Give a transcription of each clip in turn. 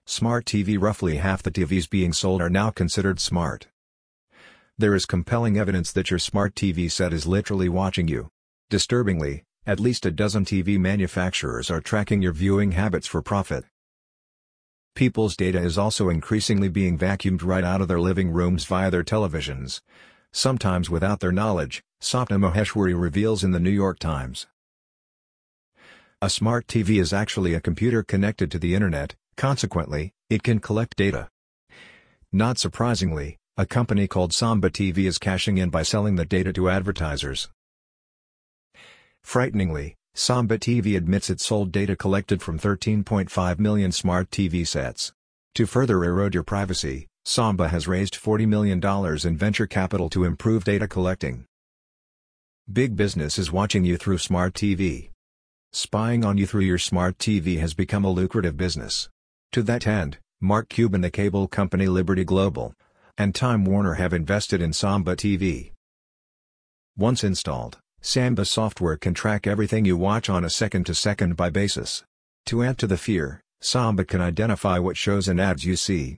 Smart TV. Roughly half the TVs being sold are now considered smart. There is compelling evidence that your smart TV set is literally watching you. Disturbingly, at least a dozen TV manufacturers are tracking your viewing habits for profit. People's data is also increasingly being vacuumed right out of their living rooms via their televisions, sometimes without their knowledge, Sapna Maheshwari reveals in the New York Times. A smart TV is actually a computer connected to the internet, consequently, it can collect data. Not surprisingly, a company called Samba TV is cashing in by selling the data to advertisers. Frighteningly, Samba TV admits it sold data collected from 13.5 million smart TV sets. To further erode your privacy, Samba has raised $40 million in venture capital to improve data collecting. Big business is watching you through smart TV. Spying on you through your smart TV has become a lucrative business. To that end, Mark Cuban, the cable company Liberty Global, and Time Warner have invested in Samba TV. Once installed, Samba software can track everything you watch on a second-to-second basis. To add to the fear, Samba can identify what shows and ads you see.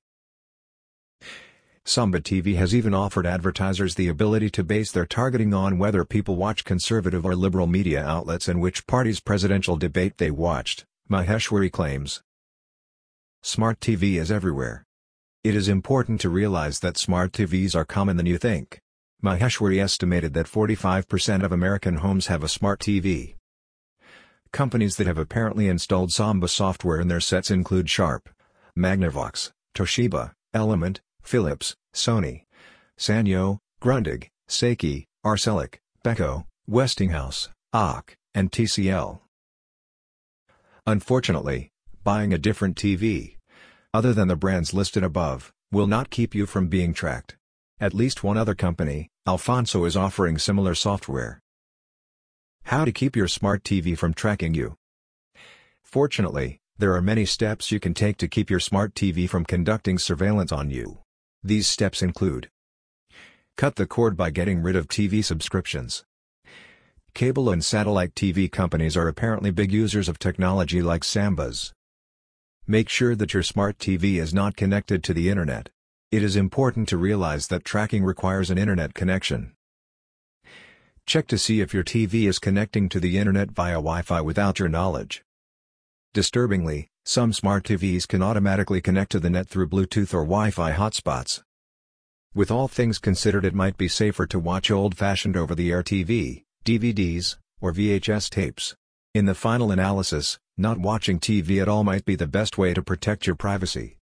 Samba TV has even offered advertisers the ability to base their targeting on whether people watch conservative or liberal media outlets and which party's presidential debate they watched, Maheshwari claims. Smart TV is everywhere. It is important to realize that smart TVs are common than you think. Maheshwari estimated that 45% of American homes have a smart TV. Companies that have apparently installed Samba software in their sets include Sharp, Magnavox, Toshiba, Element, Philips, Sony, Sanyo, Grundig, Seiki, Arçelik, Beko, Westinghouse, AUK, and TCL. Unfortunately, buying a different TV, other than the brands listed above, will not keep you from being tracked. At least one other company, Alfonso, is offering similar software. How to keep your smart TV from tracking you? Fortunately, there are many steps you can take to keep your smart TV from conducting surveillance on you. These steps include: cut the cord by getting rid of TV subscriptions. Cable and satellite TV companies are apparently big users of technology like Samba's. Make sure that your smart TV is not connected to the internet. It is important to realize that tracking requires an internet connection. Check to see if your TV is connecting to the internet via Wi-Fi without your knowledge. Disturbingly, some smart TVs can automatically connect to the net through Bluetooth or Wi-Fi hotspots. With all things considered, it might be safer to watch old-fashioned over-the-air TV, DVDs, or VHS tapes. In the final analysis, not watching TV at all might be the best way to protect your privacy.